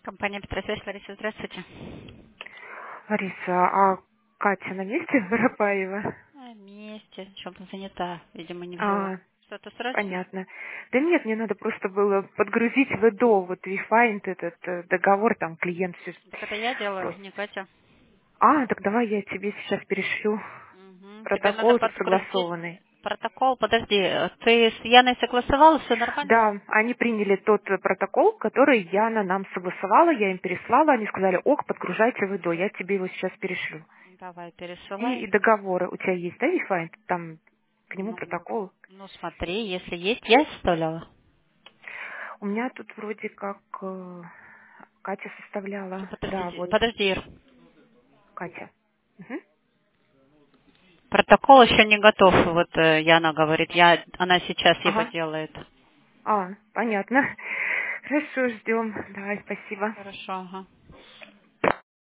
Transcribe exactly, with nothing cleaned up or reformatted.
Компания Петросвязь, Лариса, здравствуйте. Лариса, а Катя на месте Воропаева? На месте, чем-то занята, видимо, не взяла. А, Что-то срочно? понятно. Да нет, мне надо просто было подгрузить в ИДО, вот WeFind, этот э, договор, там клиент все Так это я делаю, просто. не Катя. А, так давай я тебе сейчас перешлю. Мгм. Тебе надо Протокол тут подгрузить согласованный. протокол. Подожди, ты с Яной согласовала, все нормально? Да, они приняли тот э, протокол, который Яна нам согласовала, я им переслала, они сказали, ок, подгружайте в ИДО, я тебе его сейчас перешлю. Давай, И, и пересылай. договоры у тебя есть, да, WeFind? Там к нему Ну, протокол. ну смотри, если есть, я составляла. У меня тут вроде как э, Катя Всё, составляла. Да, Подожди, вот подожди, Ир. Катя. Мгм. Протокол еще не готов, вот э, Яна говорит, я, она сейчас его Ага. делает. А, понятно. Хорошо, ждем. Давай, спасибо. Хорошо, ага.